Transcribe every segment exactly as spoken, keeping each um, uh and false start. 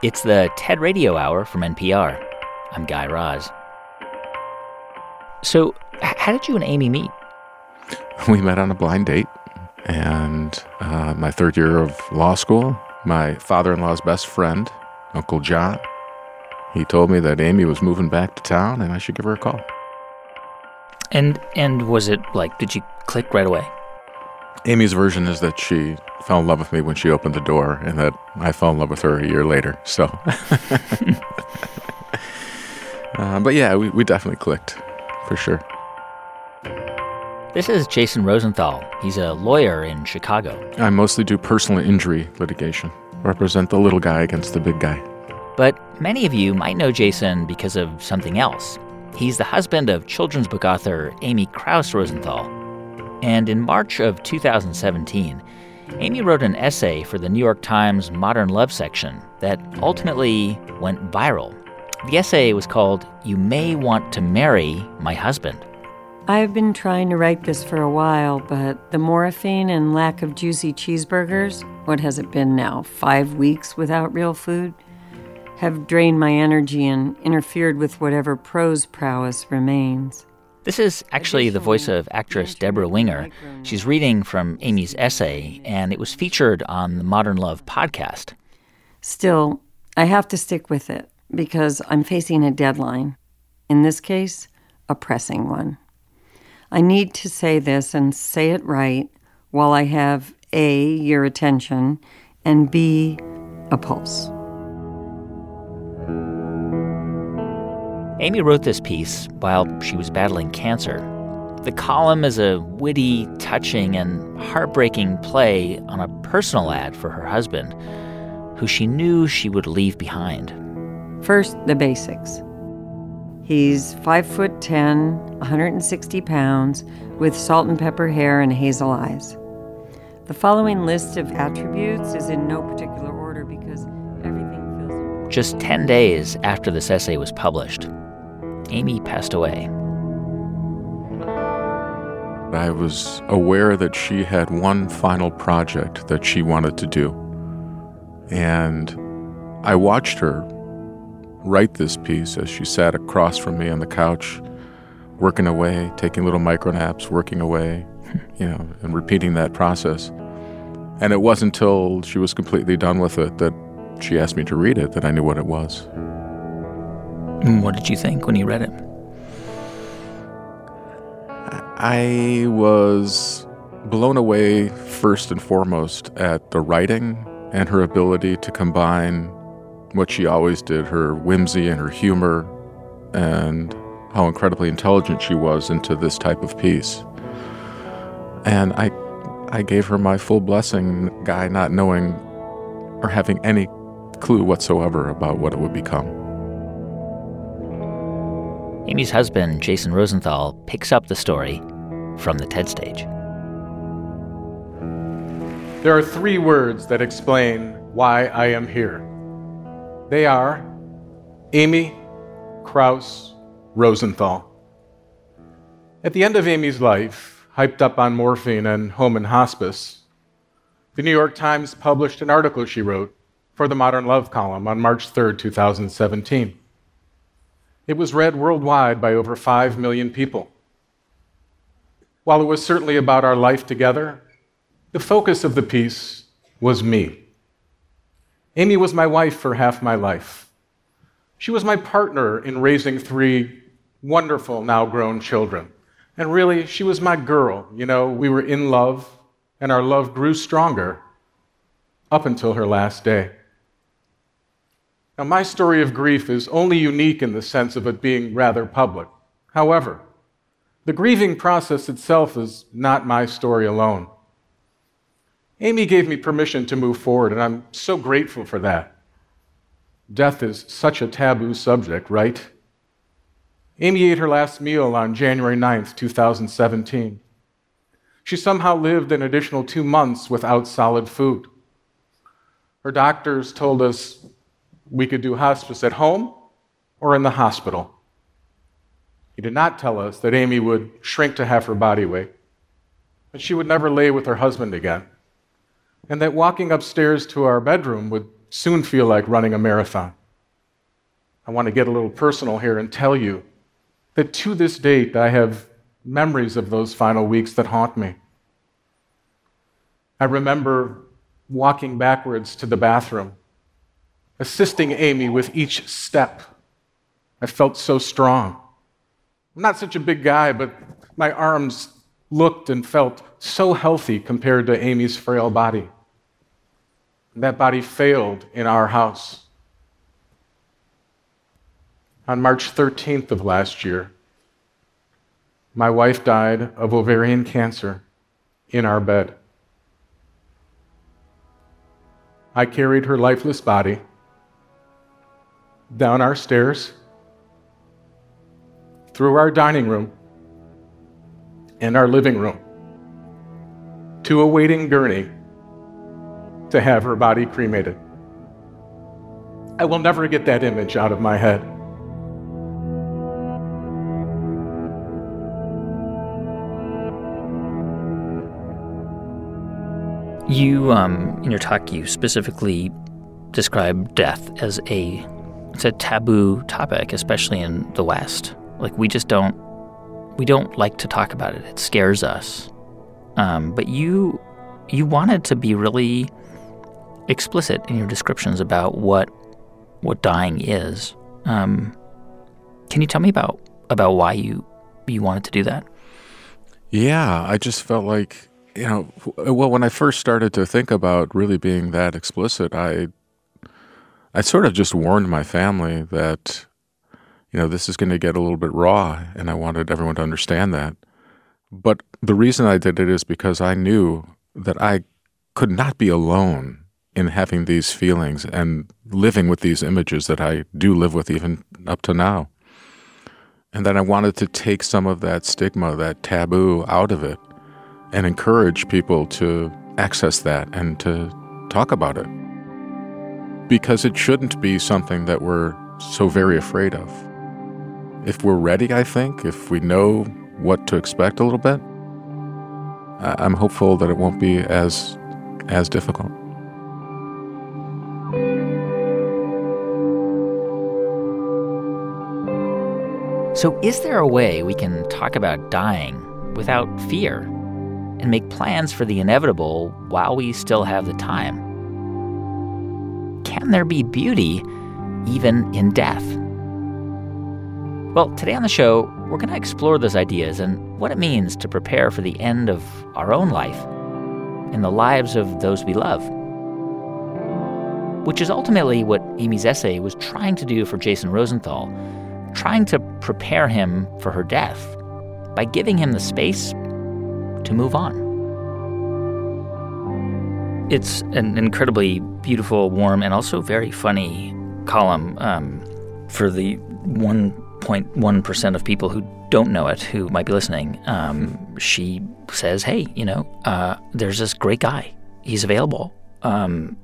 It's the TED Radio Hour from N P R. I'm Guy Raz. So, h- how did you and Amy meet? We met on a blind date, and uh, my third year of law school, my father-in-law's best friend, Uncle John, he told me that Amy was moving back to town and I should give her a call. And and was it like, did you click right away? Amy's version is that she fell in love with me when she opened the door and that I fell in love with her a year later. So, uh, but yeah, we, we definitely clicked, for sure. This is Jason Rosenthal. He's a lawyer in Chicago. I mostly do personal injury litigation, represent the little guy against the big guy. But many of you might know Jason because of something else. He's the husband of children's book author Amy Krouse Rosenthal. And in March of two thousand seventeen, Amy wrote an essay for the New York Times Modern Love section that ultimately went viral. The essay was called, "You May Want to Marry My Husband." I've been trying to write this for a while, but the morphine and lack of juicy cheeseburgers, what has it been now, five weeks without real food, have drained my energy and interfered with whatever prose prowess remains. This is actually the voice of actress Deborah Winger. She's reading from Amy's essay, and it was featured on the Modern Love podcast. Still, I have to stick with it because I'm facing a deadline. In this case, a pressing one. I need to say this and say it right while I have A, your attention, and B, a pulse. Amy wrote this piece while she was battling cancer. The column is a witty, touching, and heartbreaking play on a personal ad for her husband, who she knew she would leave behind. First, the basics. He's five foot ten, one hundred sixty pounds, with salt and pepper hair and hazel eyes. The following list of attributes is in no particular order because everything feels important. Just ten days after this essay was published, Amy passed away. I was aware that she had one final project that she wanted to do. And I watched her write this piece as she sat across from me on the couch, working away, taking little micro naps, working away, you know, and repeating that process. And it wasn't until she was completely done with it that she asked me to read it that I knew what it was. What did you think when you read it? I was blown away first and foremost at the writing and her ability to combine what she always did, her whimsy and her humor, and how incredibly intelligent she was into this type of piece. And I I gave her my full blessing, Guy, not knowing or having any clue whatsoever about what it would become. Amy's husband, Jason Rosenthal, picks up the story from the TED stage. There are three words that explain why I am here. They are Amy Krouse Rosenthal. At the end of Amy's life, hyped up on morphine and home and hospice, the New York Times published an article she wrote for the Modern Love column on March third, two thousand seventeen. It was read worldwide by over five million people. While it was certainly about our life together, the focus of the piece was me. Amy was my wife for half my life. She was my partner in raising three wonderful, now grown children. And really, she was my girl. You know, we were in love, and our love grew stronger up until her last day. Now, my story of grief is only unique in the sense of it being rather public. However, the grieving process itself is not my story alone. Amy gave me permission to move forward, and I'm so grateful for that. Death is such a taboo subject, right? Amy ate her last meal on January ninth, two thousand seventeen. She somehow lived an additional two months without solid food. Her doctors told us we could do hospice at home or in the hospital. He did not tell us that Amy would shrink to half her body weight, that she would never lay with her husband again, and that walking upstairs to our bedroom would soon feel like running a marathon. I want to get a little personal here and tell you that to this date, I have memories of those final weeks that haunt me. I remember walking backwards to the bathroom, assisting Amy with each step. I felt so strong. I'm not such a big guy, but my arms looked and felt so healthy compared to Amy's frail body. That body failed in our house. On March thirteenth of last year, my wife died of ovarian cancer in our bed. I carried her lifeless body down our stairs, through our dining room and our living room, to a waiting gurney to have her body cremated. I will never get that image out of my head. You, um, in your talk, you specifically describe death as a, it's a taboo topic, especially in the West. Like, we just don't, we don't like to talk about it. It scares us. Um, but you, you wanted to be really explicit in your descriptions about what, what dying is. Um, can you tell me about, about why you, you wanted to do that? Yeah, I just felt like, you know, well, when I first started to think about really being that explicit, I, I sort of just warned my family that, you know, this is going to get a little bit raw, and I wanted everyone to understand that. But the reason I did it is because I knew that I could not be alone in having these feelings and living with these images that I do live with even up to now. And then I wanted to take some of that stigma, that taboo out of it, and encourage people to access that and to talk about it. Because it shouldn't be something that we're so very afraid of. If we're ready, I think, if we know what to expect a little bit, I'm hopeful that it won't be as as difficult. So is there a way we can talk about dying without fear and make plans for the inevitable while we still have the time? Can there be beauty even in death? Well, today on the show, we're going to explore those ideas and what it means to prepare for the end of our own life and the lives of those we love. Which is ultimately what Amy's essay was trying to do for Jason Rosenthal, trying to prepare him for her death by giving him the space to move on. It's an incredibly beautiful, warm, and also very funny column um, for the one point one percent of people who don't know it, who might be listening. Um, she says, hey, you know, uh, there's this great guy. He's available. Um,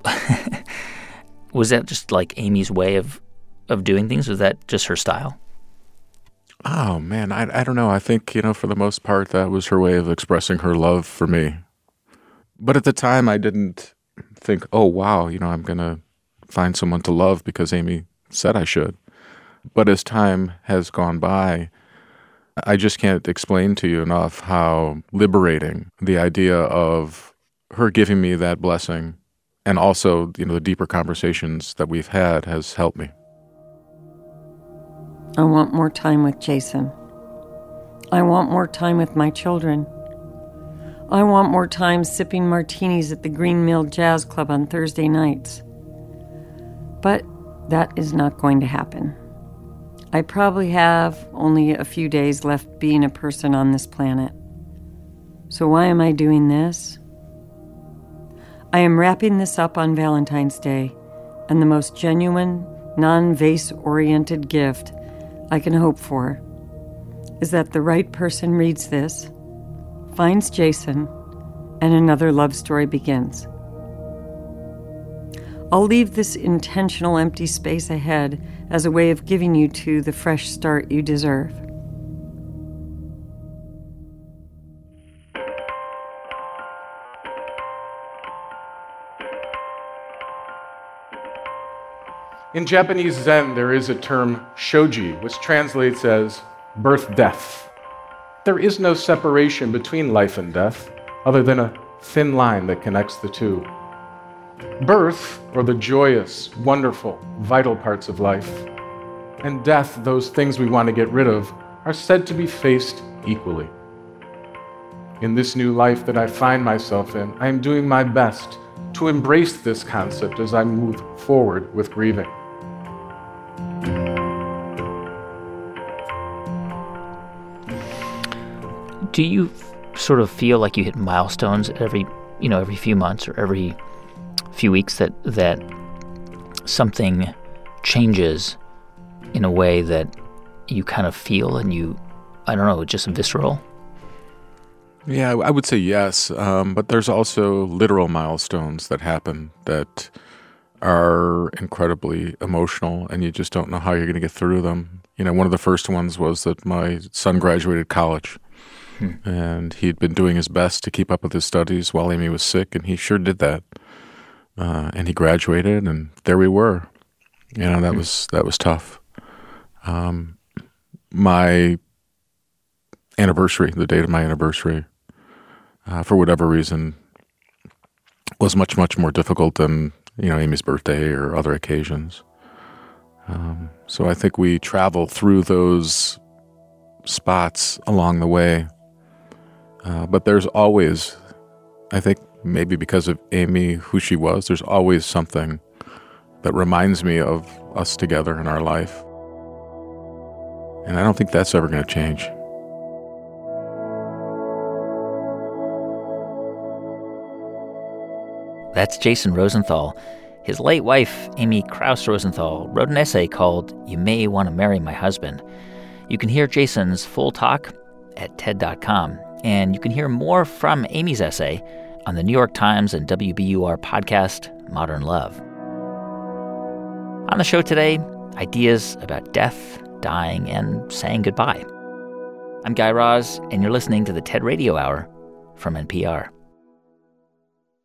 was that just like Amy's way of, of doing things? Was that just her style? Oh, man, I, I don't know. I think, you know, for the most part, that was her way of expressing her love for me. But at the time, I didn't think, oh, wow, you know, I'm going to find someone to love because Amy said I should. But as time has gone by, I just can't explain to you enough how liberating the idea of her giving me that blessing and also, you know, the deeper conversations that we've had has helped me. I want more time with Jason. I want more time with my children. I want more time sipping martinis at the Green Mill Jazz Club on Thursday nights. But that is not going to happen. I probably have only a few days left being a person on this planet. So why am I doing this? I am wrapping this up on Valentine's Day, and the most genuine, non-vase-oriented gift I can hope for is that the right person reads this, finds Jason, and another love story begins. I'll leave this intentional empty space ahead as a way of giving you two the fresh start you deserve. In Japanese Zen, there is a term shoji, which translates as birth-death. There is no separation between life and death, other than a thin line that connects the two. Birth, or the joyous, wonderful, vital parts of life, and death, those things we want to get rid of, are said to be faced equally. In this new life that I find myself in, I am doing my best to embrace this concept as I move forward with grieving. Do you sort of feel like you hit milestones every, you know, every few months or every few weeks that that something changes in a way that you kind of feel and you, I don't know, just visceral? Yeah, I would say yes, um, but there's also literal milestones that happen that are incredibly emotional, and you just don't know how you're going to get through them. You know, one of the first ones was that my son graduated college. Hmm. And he'd been doing his best to keep up with his studies while Amy was sick, and he sure did that. Uh, and he graduated, and there we were. You know, that hmm. was that was tough. Um, my anniversary, the date of my anniversary, uh, for whatever reason, was much, much more difficult than, you know, Amy's birthday or other occasions. Um, so I think we travel through those spots along the way. Uh, but there's always, I think maybe because of Amy, who she was, there's always something that reminds me of us together in our life. And I don't think that's ever going to change. That's Jason Rosenthal. His late wife, Amy Krouse Rosenthal, wrote an essay called You May Want to Marry My Husband. You can hear Jason's full talk at T E D dot com. And you can hear more from Amy's essay on the New York Times and W B U R podcast, Modern Love. On the show today, ideas about death, dying, and saying goodbye. I'm Guy Raz, and you're listening to the TED Radio Hour from N P R.